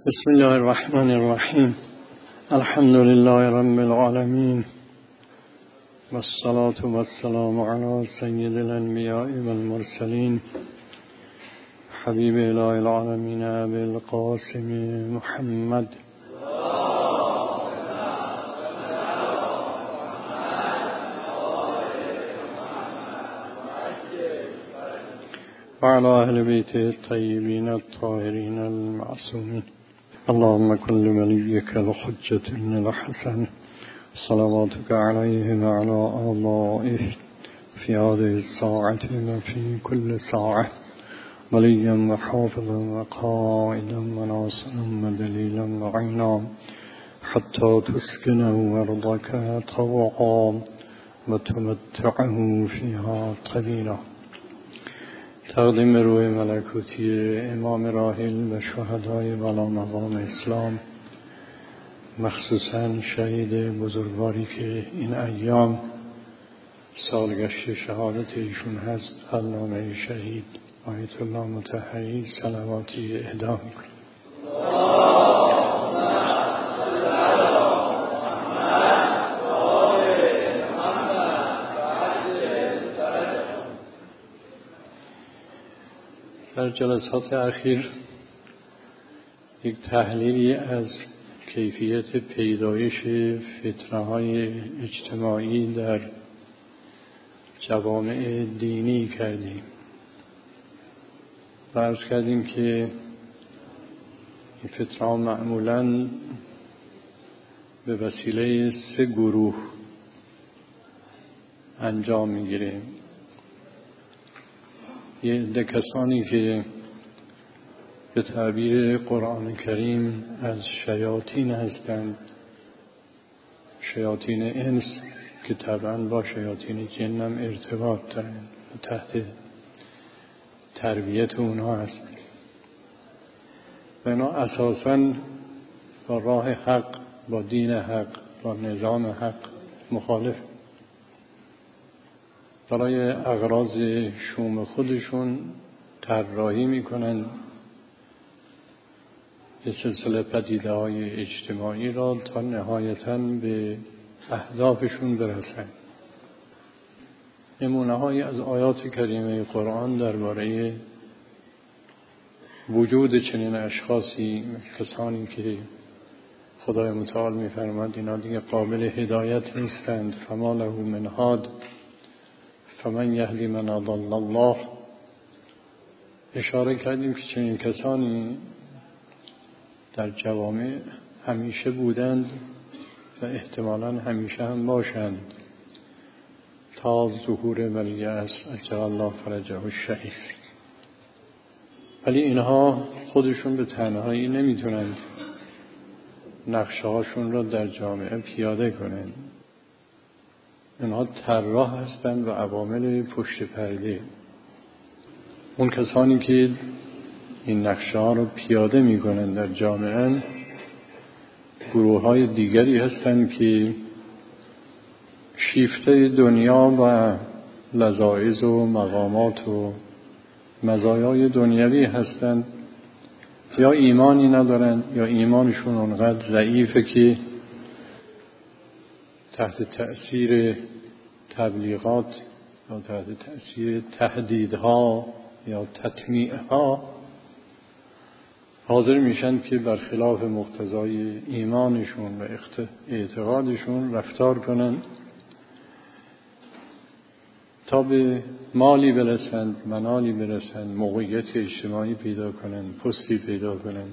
بسم الله الرحمن الرحیم. الحمد لله رب العالمین والصلاة والسلام علی سید الانبیاء والمرسلین حبیب اله العالمین ابی القاسم محمد وعلى اهل بیته الطیبین الطاهرین المعصومین. اللهم كن لوليك الحجة ابن الحسن صلواتك عليه وعلى آبائه في هذه الساعة وفي كل ساعة وليا وحافظا وقائدا وناصرا ودليلا وعينا حتى تسكنه أرضك طوعا وتمتعه فيها طويلا. تقدیم روح ملکوتی امام راحل و شهدای والا مقام اسلام، مخصوصا شهید بزرگواری که این ایام سالگشت شهادت ایشون هست، علامه شهید آیت الله مطهری، صلواتی اهدا میکنم. در جلسات اخیر یک تحلیلی از کیفیت پیدایش فتنه‌های اجتماعی در جوامع دینی کردیم و عرض کردیم که این فتنه‌ها معمولاً به وسیله 3 گروه انجام می‌گیره. یه عده کسانی که به تعبیر قرآن کریم از شیاطین هستند، شیاطین انس که طبعا با شیاطین جن هم ارتباط دارند، تحت تربیت اونها هستند و اینا اساساً با راه حق، با دین حق، با نظام حق مخالف، برای اغراض شوم خودشون طراحی میکنن یه سلسله پدیده‌های اجتماعی را تا نهایتاً به اهدافشون برسن. نمونه‌هایی از آیات کریمه قرآن درباره وجود چنین اشخاصی، کسانی که خدای متعال می‌فرماد اینا دیگه قابل هدایت نیستند، فما له من هاد فمن یهدی من اضل الله، اشاره کردیم که چنین کسانی در جوامع همیشه بودند و احتمالاً همیشه هم باشند تا ظهور ولی عصر عجل الله فرجه الشریف. ولی اینها خودشون به تنهایی نمیتونند نقشه هاشون را در جامعه پیاده کنند. اینها طراح هستند و عوامل پشت پرده. اون کسانی که این نقشه ها رو پیاده می کنند در جامعه گروه های دیگری هستند که شیفته دنیا و لذایذ و مقامات و مزایای دنیوی هستند، یا ایمانی ندارند یا ایمانشون اونقدر ضعیفه که تحت تأثیر تبلیغات یا تحت تأثیر تهدیدها یا تطمیعها حاضر میشن که برخلاف مقتضای ایمانشون و اعتقادشون رفتار کنن تا به مالی برسند، منالی برسند، موقعیت اجتماعی پیدا کنن، پستی پیدا کنن،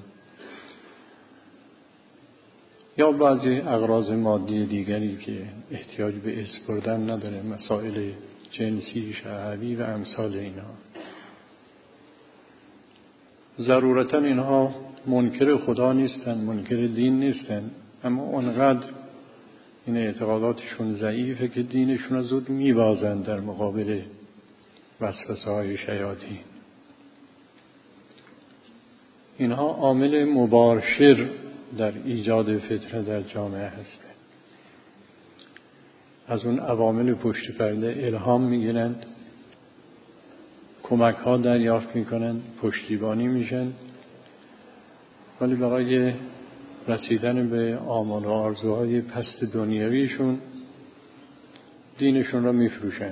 یا بعضی اغراض مادی دیگری که احتیاج به اسپردن نداره، مسائل جنسی، شهوی و امثال اینها. ضرورتاً اینها منکر خدا نیستن، منکر دین نیستن، اما اونقدر این اعتقاداتشون ضعیفه که دینشون رو زود میبازن در مقابل وسوسه های شیاطین. اینها عامل مباشر در ایجاد فتنه در جامعه هست. از اون عوامل پشت پرده الهام میگیرند، کمک ها دریافت میکنن، پشتیبانی میشن ولی برای رسیدن به آمال و آرزوهای پست دنیویشون دینشون را میفروشن.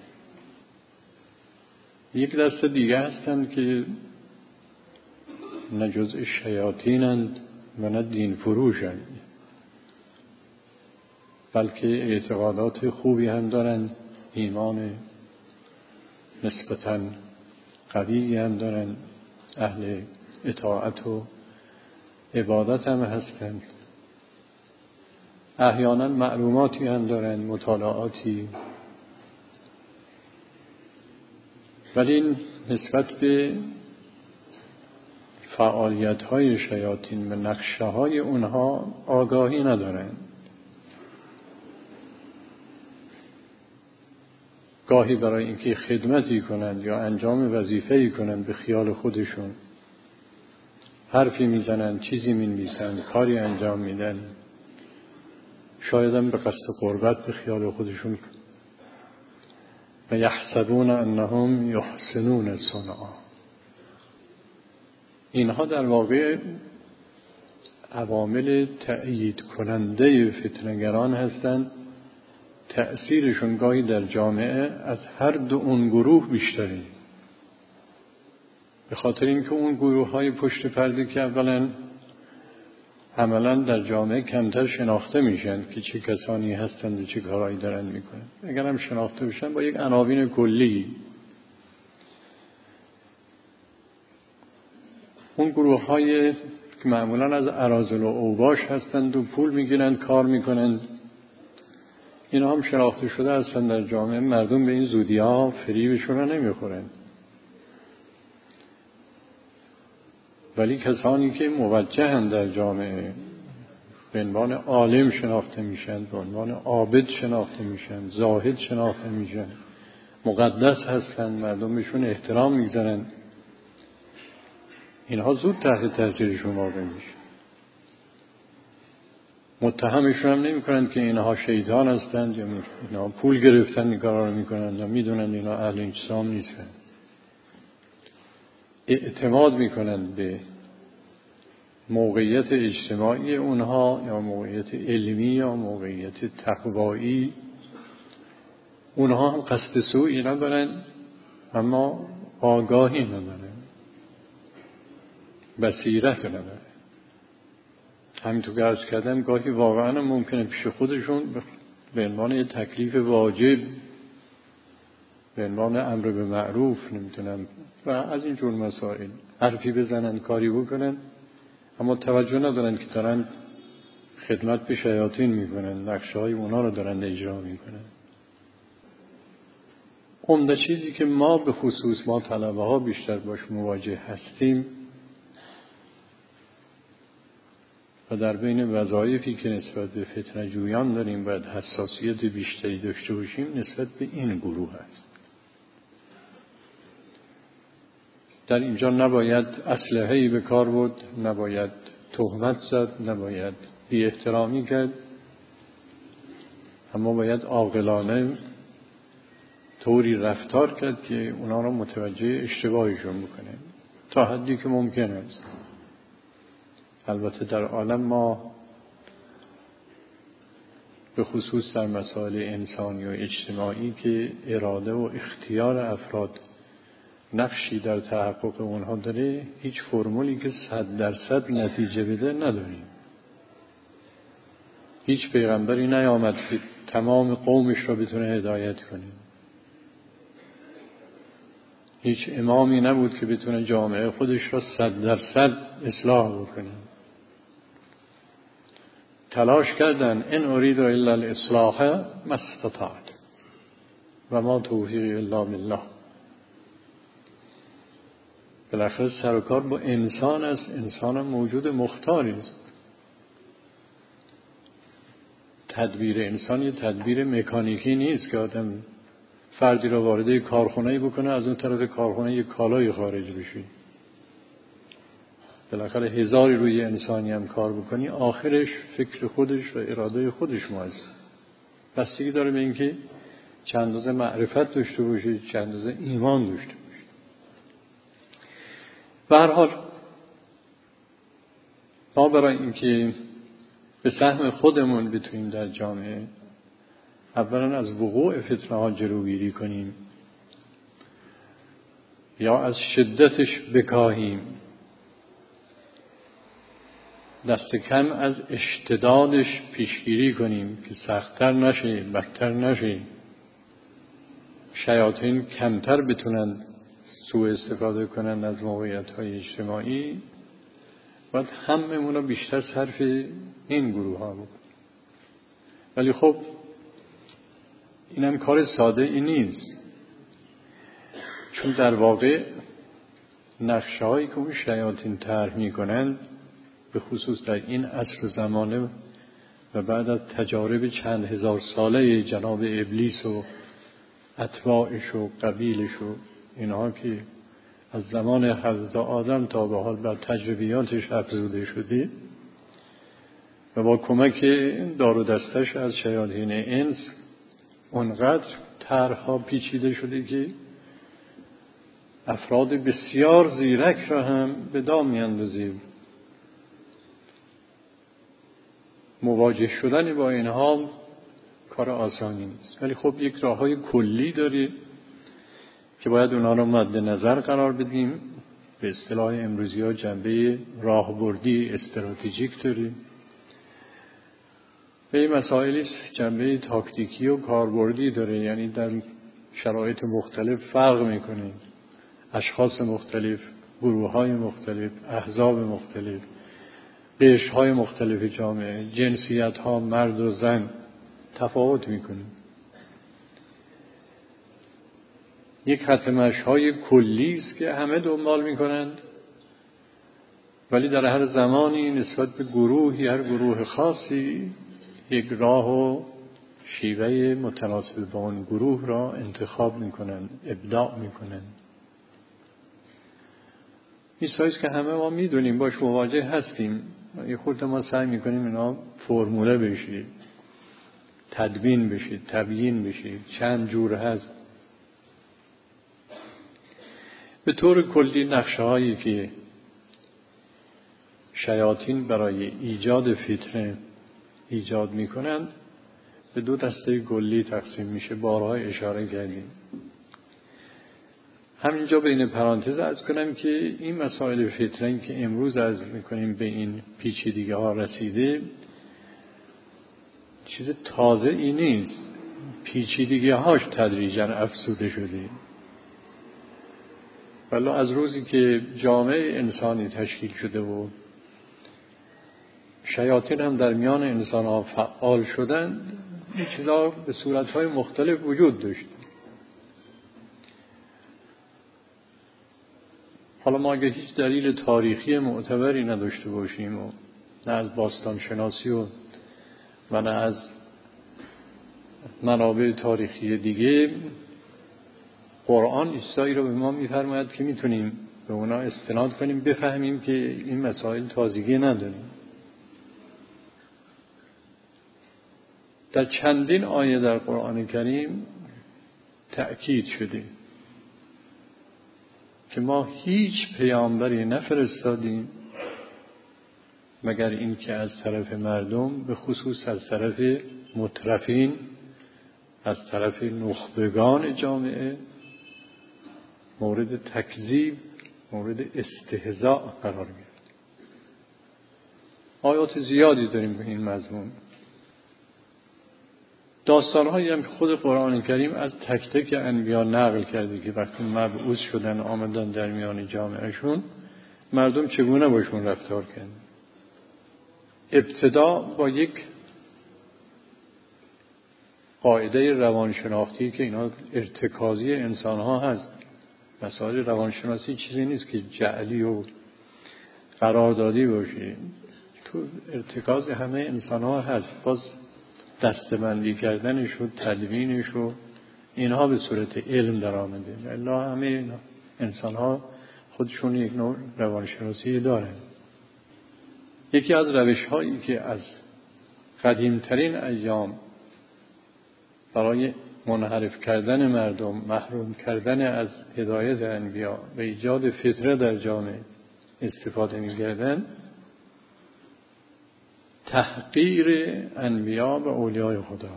یک دسته دیگه هستند که نه جزء شیاطینند و نه دین فروشند، بلکه اعتقادات خوبی هم دارند، ایمان نسبتاً قوی هم دارند، اهل اطاعت و عبادت هم هستند، احیانا معلوماتی هم دارند، مطالعاتی، ولی نسبت به فعالیت‌های شیاطین و نقشه‌های اونها آگاهی ندارند. گاهی برای اینکه خدمتی کنند یا انجام وظیفه‌ای کنند به خیال خودشون حرفی میزنند، چیزی می‌نویسند، کاری انجام میدن، شاید هم به قصد قربت به خیال خودشون، و یحسبون انهم یحسنون صنعا. اینها در واقع عوامل تأیید کننده فتنه‌گران هستند. تأثیرشون گاهی در جامعه از هر دو اون گروه بیشتره، به خاطر اینکه اون گروه‌های پشت پرده که اولا عملاً در جامعه کمتر شناخته میشن که چه کسانی هستند و چه کارهایی دارن میکنن. اگر هم شناخته بشن با یک عناوین کلی، اون گروه‌های که معمولاً از اراذل و اوباش هستند و پول میگیرن کار میکنن، اینا هم شناخته شده هستند در جامعه. مردم به این زودی‌ها فریبشون رو نمیخورن، ولی کسانی که موجهن در جامعه به عنوان عالم شناخته میشن، به عنوان عابد شناخته میشن، زاهد شناخته میشن، مقدس هستن، مردم بهشون احترام میگذارن، اینها زود تحت تاثیرشون واقع میشن. متهمشون هم نمیکنند که اینها شیطان هستند یا اینها پول گرفتن این کارا رو میکنن یا میدونن اینا اهل اسلام نیستن. اعتماد میکنند به موقعیت اجتماعی اونها یا موقعیت علمی یا موقعیت تقوایی. اونها هم قصد سوئی ندارن اما آگاهی ندارن، بصیرت ندارن. همینطور که عرض کردم گاهی واقعا ممکنه پیش خودشون به عنوان یه تکلیف واجب، به عنوان امر به معروف، نمیتونم و از این جور مسائل حرفی بزنن، کاری بکنن، اما توجه ندارن که دارن خدمت به شیاطین میکنن، نقشه‌های اونا رو دارن اجرا میکنن. عمده چیزی که ما به خصوص ما طلبه ها بیشتر باش مواجه هستیم و در بین وظایفی که نسبت به فتنه جویان داریم باید حساسیت بیشتری داشته باشیم نسبت به این گروه است. در اینجا نباید اسلحه‌ای به کار برد، نباید تهمت زد، نباید بی احترامی کرد، اما باید عاقلانه طوری رفتار کرد که اونا را متوجه اشتباهشون بکنه تا حدی که ممکن است. البته در عالم ما به خصوص در مسائل انسانی و اجتماعی که اراده و اختیار افراد نقشی در تحقق اونها داره، هیچ فرمولی که 100% نتیجه بده نداریم. هیچ پیغمبری نیامد که تمام قومش را بتونه هدایت کنه. هیچ امامی نبود که بتونه جامعه خودش را 100% اصلاح بکنه. تلاش کردن ان اريد الا الاصلاح ما استطعت و ما توفیقی الا بالله. بالاخره سر و کار با انسان است. انسان موجود مختاری است. تدبیر انسان یه تدبیر مکانیکی نیست که آدم فردی را وارد کارخانه‌ای بکنه از اون طرف کارخانه یک کالای خارج بشه. بالاخره هزاری روی انسانی هم کار بکنی آخرش فکر خودش و اراده خودش ماست. بستگی داره به اینکه چند اندازه معرفت داشته باشه، چند اندازه ایمان داشته باشه. به هر حال ما برای اینکه به سهم خودمون بتونیم در جامعه اولا از وقوع فتنه ها جلوگیری کنیم یا از شدتش بکاهیم، دست کم از اشتدادش پیشگیری کنیم که سخت‌تر نشه، بدتر نشه، شیاطین کمتر بتونن سوء استفاده کنن از موقعیت‌های اجتماعی، باید هممون رو بیشتر صرف این گروه ها بود. ولی خب اینم کار ساده ای نیست، چون در واقع نقشه هایی که اون شیاطین طرح میکنند به خصوص در این عصر و زمانه و بعد از تجارب چند هزار ساله جناب ابلیس و اتباعش و قبیلش و اینها که از زمان حضرت آدم تا به حال بر تجربیاتش افزوده شده و با کمک دار و دستش از شیاطین انس اونقدر طرح‌ها پیچیده شده که افراد بسیار زیرک را هم به دام می‌اندازه. مواجه شدن با اینها کار آسانی نیست، ولی خب یک راه‌های کلی داره که باید اونا رو مد نظر قرار بدیم. به اصطلاح امروزی‌ها جنبه راهبردی استراتژیک داره و این مسائلی جنبه تاکتیکی و کاربردی داره، یعنی در شرایط مختلف فرق میکنه. اشخاص مختلف، گروه‌های مختلف، احزاب مختلف، قشرهای مختلف جامعه، جنسیت‌ها، مرد و زن تفاوت میکنه. یک خط مشی‌های کلی است که همه دنبال میکنند، ولی در هر زمانی نسبت به گروهی، هر گروه خاصی یک راه و شیوه متناسب با اون گروه را انتخاب میکنند، ابداع میکنند. این چیزی که همه ما میدونیم، باش مواجه هستیم، یه خورده ما سعی میکنیم اینا فرموله بشه، تدوین بشه، تبیین بشه، چند جور هست. به طور کلی نقشه هایی که شیاطین برای ایجاد فتنه ایجاد میکنند به دو دسته کلی تقسیم میشه. بارها اشاره کردیم. همینجا بین پرانتز عرض کنم که این مسائل فتنه که امروز عرض میکنیم به این پیچیدگی ها رسیده چیز تازه ای نیست، پیچیدگی هاش تدریجاً افزوده شده. ولی از روزی که جامعه انسانی تشکیل شده و شیاطین هم در میان انسان ها فعال شدن، این چیزها به صورت های مختلف وجود داشت. حالا ما اگه هیچ دلیل تاریخی معتبری نداشته باشیم و نه از باستان شناسی و نه از منابع تاریخی دیگه، قرآن چیزایی رو به ما می‌فرماید که میتونیم به اونا استناد کنیم، بفهمیم که این مسائل تازگی نداره. در چندین آیه در قرآن کریم تأکید شده که ما هیچ پیامبری نفرستادیم مگر این که از طرف مردم، به خصوص از طرف مترفین، از طرف نخبگان جامعه مورد تکذیب، مورد استهزاء قرار گرفت. آیات زیادی داریم به این مضمون. داستان‌هایی هم که خود قرآن کریم از تک تک انبیا نقل کرده که وقتی مبعوث شدن آمدن در میان جامعهشون مردم چگونه باشون رفتار کردن. ابتدا با یک قاعده روانشناختی که اینا ارتکازی انسان‌ها هست. مسائل روانشناسی چیزی نیست که جعلی و قراردادی باشه، تو ارتکاز همه انسان‌ها هست. باز دستبندی کردنش و تدوینش و اینها به صورت علم در آمده. الا همه انسان‌ها خودشون یک نوع روانشناسی دارن. یکی از روش‌هایی که از قدیمترین ایام برای منحرف کردن مردم، محروم کردن از هدایت انبیا و ایجاد فتنه در جامعه استفاده می‌کردن، تحقیر انبیا و اولیای خدا،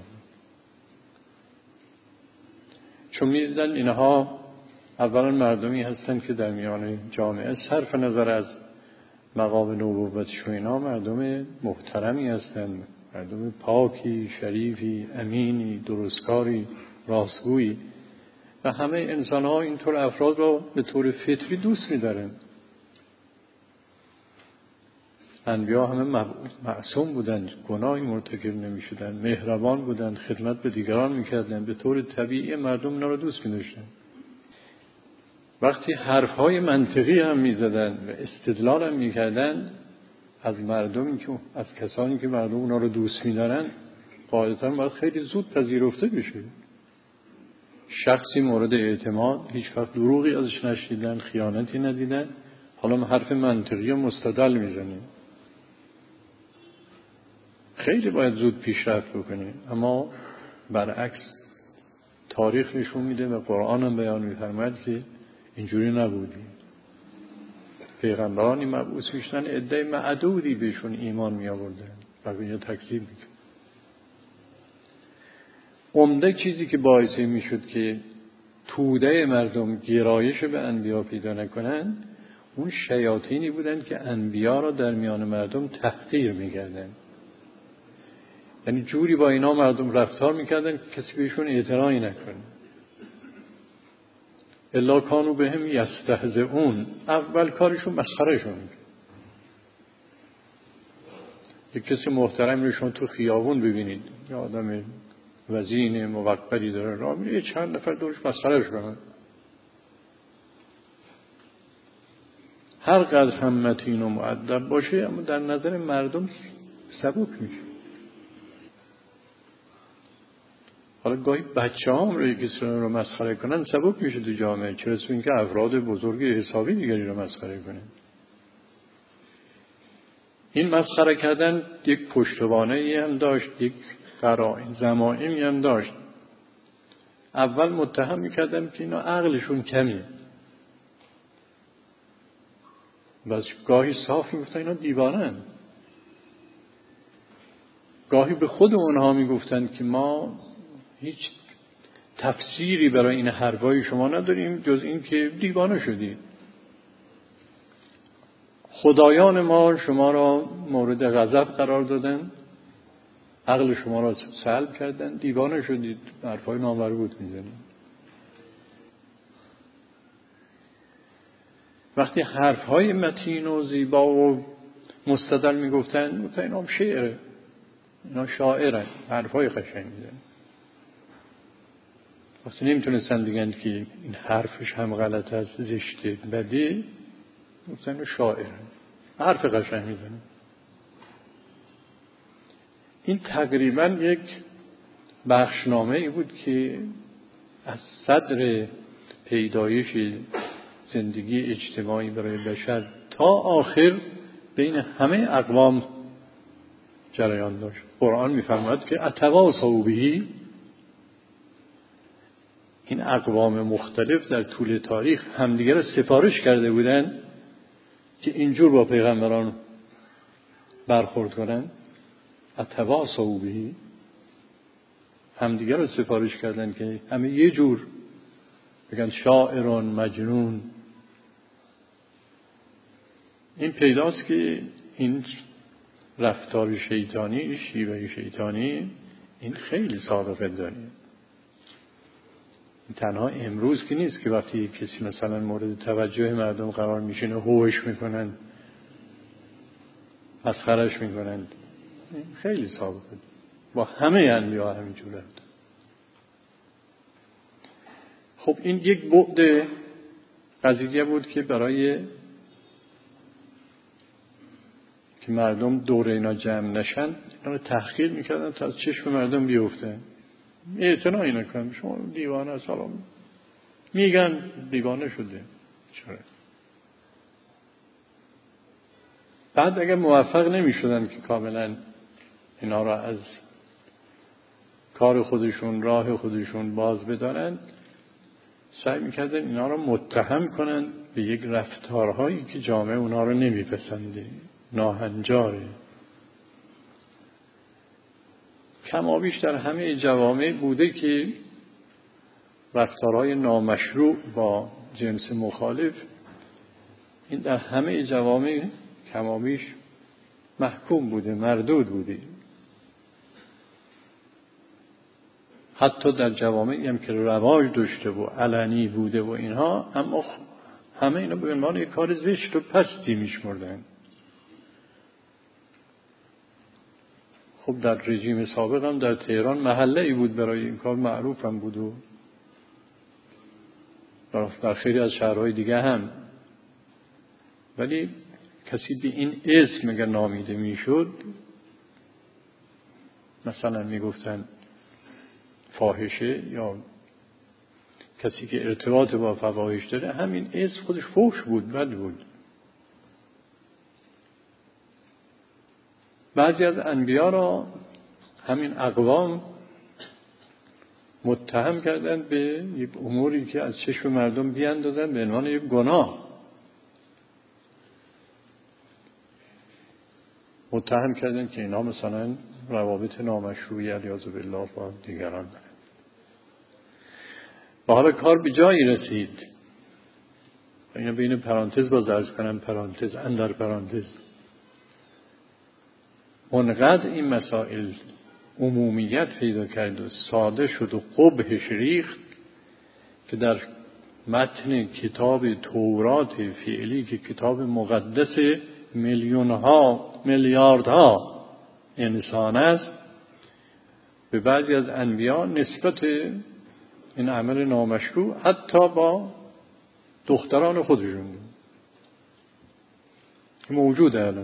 چون می‌دیدن اینها اولا مردمی هستند که در میان جامعه صرف نظر از مقام نبوتش و اینا مردم محترمی هستند، مردم پاکی، شریفی، امینی، درستکاری، راستگویی، و همه انسان‌ها اینطور افراد را به طور فطری دوست می‌دارن. انبیا همه معصوم بودند، گناهی مرتکب نمی‌شدند، مهربان بودند، خدمت به دیگران می‌کردند، به طور طبیعی مردم اینا را دوست می‌داشتند. وقتی حرف‌های منطقی هم می‌زدند و استدلال هم می‌کردند از مردمی که از کسانی که مردم اونا رو دوست می‌دارن، قاعدتاً باید خیلی زود پذیرفته بشه. شخصی مورد اعتماد، هیچ وقت دروغی ازش نشنیدن، خیانتی ندیدن، حالا ما حرف منطقی و مستدل میزنیم. خیلی باید زود پیشرفت بکنیم، اما برعکس تاریخ نشون میده و قرآن هم بیان می‌فرماید که اینجوری نبودی. پیغمبرانی مبعوث میشدن، عده معدودی بهشون ایمان می آوردن، بقیه تکذیب می‌کردن. عمده چیزی که باعث میشد که توده مردم گرایش به انبیا پیدا نکنن، اون شیاطینی بودن که انبیا را در میان مردم تحقیر می‌کردن. یعنی جوری با اینا مردم رفتار می‌کردن که کسی بهشون اعتنایی نکنه. الا کانوا بهم یستهزئون، اول کارشون مسخرهشون. یک کسی محترم رو شما تو خیابون ببینید، یه آدم وزین موقری داره راه میره، چند نفر دورش مسخرهش کنن. هر قدر هم متین و مؤدب باشه، اما در نظر مردم سبک میشه. حالا گاهی بچه‌هام رو کسی رو مسخره کنن سبک میشه تو جامعه، چرا تو اینکه افراد بزرگ حسابی دیگری رو مسخره کنن. این مسخره کردن یک پشتوانه‌ای هم داشت، یک قرائن ضمائمی هم داشت. اول متهم می‌کردن که اینا عقلشون کمیه، بس گاهی صاف میگفتن اینا دیوانه‌اند. گاهی به خود اونها میگفتن که ما هیچ تفسیری برای این حرفای شما نداریم جز این که دیوانه شدید. خدایان ما شما را مورد غضب قرار دادن، عقل شما را سلب کردن، دیوانه شدید، حرفای نامربوط میزنید. وقتی حرفهای متین و زیبا و مستدل میگفتن اینا شعره، اینا شاعرن، حرفهای قشنگ میزنن. وقتی نمیتونستن بگن که این حرفش هم غلط است، زشته، بده، گفتن شاعرن، حرف قشنگ میزنن. این تقریبا یک بخشنامه‌ای بود که از صدر پیدایش زندگی اجتماعی برای بشر تا آخر بین همه اقوام جریان داشت. قرآن می‌فرماید که اتواصوا به، این اقوام مختلف در طول تاریخ همدیگر را سفارش کرده بودند که اینجور با پیغمبران برخورد کنند. اتواصوا به، همدیگر را سفارش کردند که همه یه جور بگن شاعران مجنون. این پیداست که این رفتار شیطانی، شیوه شیطانی، این خیلی سابقه داره. تنها امروز که نیست که وقتی کسی مثلا مورد توجه مردم قرار میشینه هوش میکنن، مسخرش میکنن. خیلی سابقه داره. با همه انبیا همینجور رفت. خب این یک بعد قضیه بود که برای که مردم دور اینا جمع نشن، اینا رو تحقیر میکردن تا از چشم مردم بیفته. اعتنایی نکنن، شما دیوانه سلام میگن دیوانه شده. چرا؟ بعد اگر موفق نمیشدن که کاملا اینا را از کار خودشون، راه خودشون باز بدارن، سعی میکردن اینا را متهم کنن به یک رفتارهایی که جامعه اونا را نمیپسنده، ناهنجاره. کمابیش در همه جوامع بوده که رفتارهای نامشروع با جنس مخالف این در همه جوامع کمابیش محکوم بوده، مردود بوده. حتی در جوامعی هم که رواج داشته و علنی بوده و اینها، اما همه اینا به عنوان یک کار زشت و پستی میشمردن. خب در رژیم سابق هم در تهران محله ای بود برای این کار، معروف هم بود و در خیلی از شهرهای دیگه هم. ولی کسی به این اسم اگر نامیده میشد، مثلا میگفتن فاحشه یا کسی که ارتباط با فواحش داره، همین اسم خودش فحش بود، بد بود. بعضی از انبیا را همین اقوام متهم کردن به یک اموری که از چشم مردم بیاندازن به عنوان یک گناه. متهم کردن که اینا مثلا روابط نامشروعی علیاذ بالله با دیگران دارن. و حالا کار به جایی رسید، اینا بین پرانتز باز عرض کنم، پرانتز اندر پرانتز، اونقدر این مسائل عمومیت پیدا کرد و ساده شد و قبحش ریخت که در متن کتاب تورات فعلی که کتاب مقدس میلیونها میلیاردها انسان است، به بعضی از انبیا نسبت این عمل نامشروع حتی با دختران خودشون موجوده. الان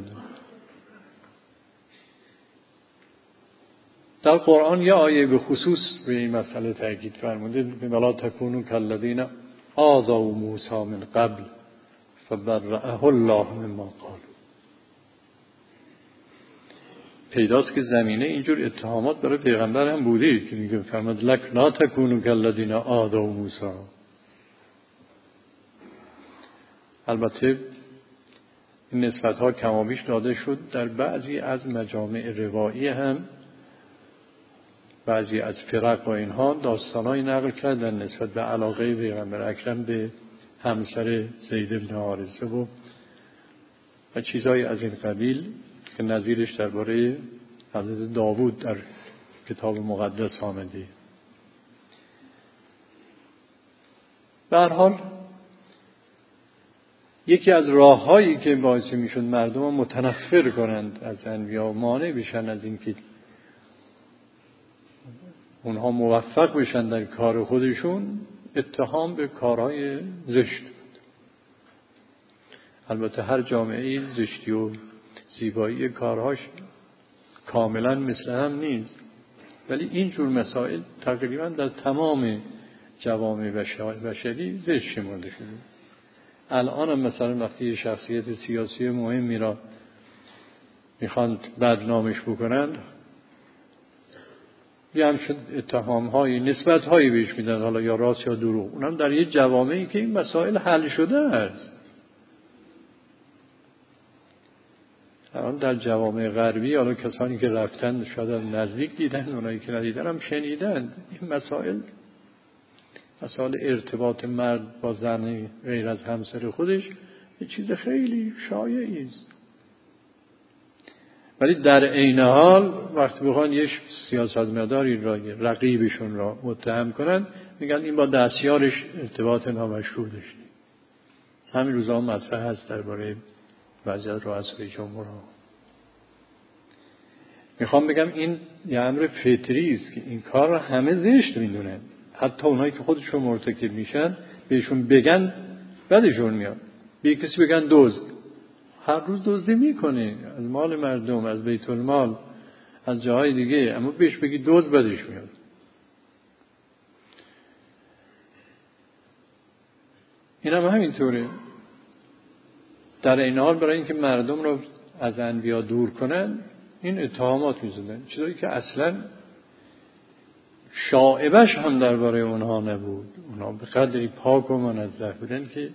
در قرآن یه آیه به خصوص به این مسئله تاکید فرموده: ولا تکونوا کالذین آذوا موسی من قبل فبرأه الله مما قالوا. پیداست که زمینه اینجور اتهامات برای پیغمبر هم بوده که میگه فرمود لک لا تکونوا کالذین آذوا موسی. البته این نسبت‌ها کمابیش داده شد در بعضی از مجامع روایی، هم بعضی از فرق و اینها داستانایی نقل کردن نسبت به علاقه پیغمبر اکرم به همسر زید بن حارثه و چیزایی از این قبیل که نظیرش درباره حضرت داوود در کتاب مقدس آمده. به هر حال یکی از راه‌هایی که باعث میشد مردم متنفر کنند از انبیا و مانع بشن از این که اونها موفق بشن در کار خودشون، اتهام به کارهای زشت بود. البته هر جامعه‌ای زشتی و زیبایی کارهاش کاملا مثل هم نیست، ولی این جور مسائل تقریبا در تمام جوامع بشری زشت شمرده شده. الان هم مثلا وقتی یه شخصیت سیاسی مهمی را میخوان بدنامش بکنند، یه همچون اتهام‌هایی نسبت‌هایی بهش میدن، حالا یا راست یا دروغ، اونم در یه جوامعی که این مسائل حل شده است. الان در جوامع غربی، حالا کسانی که رفتن شاید نزدیک دیدن، اونایی که ندیدن هم شنیدن، این مسائل ارتباط مرد با زن غیر از همسر خودش یه چیز خیلی شایعی است. ولی در عین حال وقتی بخوان یه سیاستمداری را، رقیبشون را متهم کنن، میگن این با دستیارش ارتباط نامشروع داشته. همین روزا مطرح هست درباره بعضی از رؤسای جمهورها. میخوام بگم این یه امر فطری است که این کار را همه زشت میدونن. حتی اونایی که خودشون مرتکب میشن بهشون بگن بدشون میاد. به کسی بگن دزد، هر روز دزدی میکنه از مال مردم، از بیت المال، از جاهای دیگه، اما بهش بگی دزد بدش میاد. این هم همینطوره. در این حال برای اینکه مردم رو از انبیا دور کنن این اتهامات میزدن، چیزایی که اصلا شائبش هم درباره اونها نبود. اونها به قدری پاک و منزه بودن که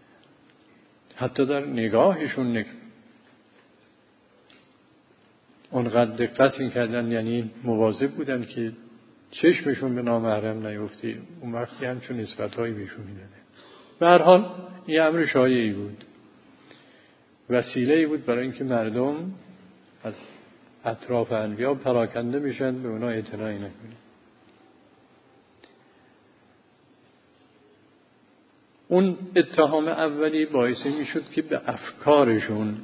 حتی در نگاهشون اونقدر دقت میکردن، یعنی مواظب بودن که چشمشون به نامحرم نیفته. اون وقتی همچون نسبت‌هایی بهشون میدادن. به هر حال این امر شایعی بود، وسیله‌ای بود برای اینکه مردم از اطراف انبیا پراکنده بشن، به اونا اعتنایی نکنن. اون اتهام اولی باعث میشد که به افکارشون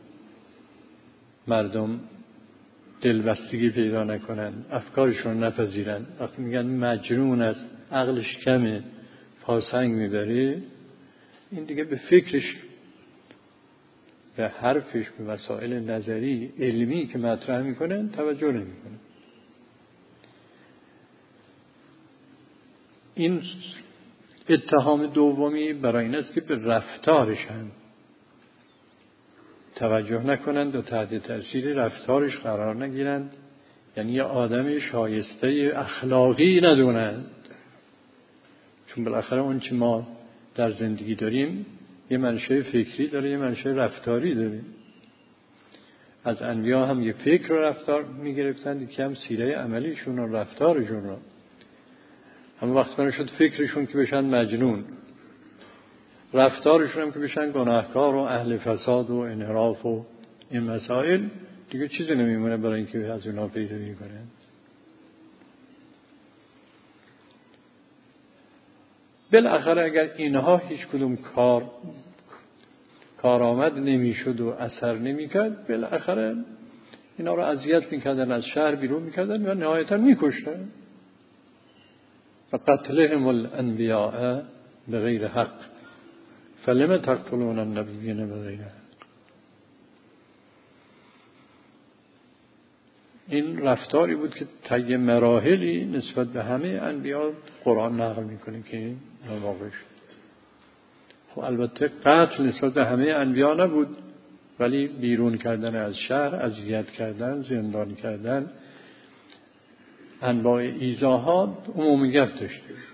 مردم دلبستگی پیدا نکنن، افکارشون نپذیرن. وقتی میگن مجنون است، عقلش کمه، پاسنگ میبره، این دیگه به فکرش، به حرفش، به مسائل نظری علمی که مطرح میکنن توجه نمیکنن. این اتهام دومی برای این است که به رفتارش هم توجه نکنند و تحت تأثیر رفتارش قرار نگیرند، یعنی یه آدم شایسته اخلاقی ندونند. چون بالاخره اون چی ما در زندگی داریم یه منشأ فکری داره، یه منشأ رفتاری داره. از انبیا هم یه فکر و رفتار میگرفتند، که هم سیره عملیشون و رفتارشون رو. اما وقتی من شد فکرشون که بشن مجنون، رفتارشون هم که بشن گناهکار و اهل فساد و انحراف و این مسائل، دیگه چیزی نمیمونه برای اینکه از اونا پیروی کنن. بالاخره اگر اینها هیچ کدوم کارآمد نمیشد و اثر نمیکرد، بالاخره اینا رو اذیت میکردن، از شهر بیرون میکردن و نهایتا میکشتن. و قتلهم الانبیاء بغیر حق فلم تقتلون النبیین بغیر حق. این رفتاری بود که طی مراحلی نسبت به همه انبیا قرآن نقل میکنه که این واقع شد. خب البته قتل نسبت به همه انبیا نبود، ولی بیرون کردن از شهر، اذیت کردن، زندان کردن، انواع ایذاها عمومیت داشته.